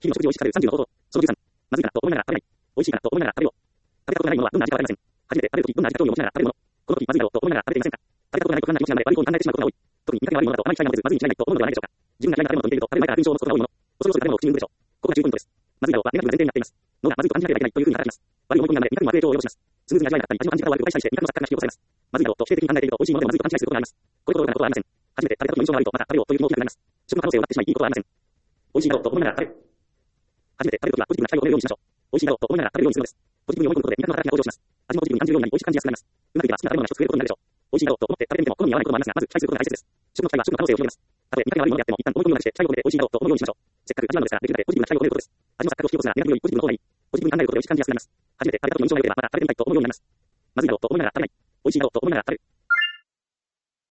日々の食事を意識される30の方法。その13。まずいからと思いながら食べない。美味しいからと思いながら食べるもの。食べたことがないものはどんな味かわかりません。初めて食べるときどんな味か興味を持ちながら食べるもの。この時まずいだろうと思いながら食べていませんか。食べたことがないと簡単に気持ちなので悪い方に考えてしまうことが多い。特に苦手が悪いものだとあまり期待が持てずまずいに違いないと思うのではないでしょうか。自分が嫌いな食べ物と似ていると食べる前から印象を持つことが多いもの。恐る恐る食べ物を口に入れるでしょう。ここが重ポイントです。まずいだろうはネガティブな前提になっています。脳がまずいと感じなければいけないというふうに働きます。悪い思い込みなので味覚にも悪影響を及ぼします。スムーズに味わえなかったり味の感じ方が悪く誤解したりして味覚の錯覚が引き起こされます。まずいだろうと否定的に考えていると美味しいものでもまずいと勘違いすることがあります。これほど愚かなことはありません。初めて食べた時の印象が悪いとまた食べようという気も大きくなります。食の可能性を奪ってしまいいいことはありません。美味しいだろうと思いながら食べる。初めて食べるときはポジティブな期待を込めるようにしましょう。美味しいだろうと思いながら食べるようにするのです。ポジティブに思い込むことで味覚の働きが向上します。味もポジティブに感じるようになり美味しく感じやすくなります。うまくいけば好きな食べ物が一つ増えることになるでしょう。美味しいだろうと思って食べてみても好みに合わないこともありますが、まず期待することが大切です。食の期待は食の可能性を広げます。たとえ味覚が悪いものであっても一旦思い込みをなくして期待を込めて美味しいだろうと思うようにしましょう。せっかく味なのですが、できるだけポジティブな期待を込めることです。味の錯覚を引き起こすならネガティブよりポジティブの方がいい。ポジティブに考えることで美味しく感じやすくなります。初めて食べた時の印象が良ければまた食べてみたいと思うようになります。まずいだろうと思いながら食べない。美味しいだろうと思いながら食べる。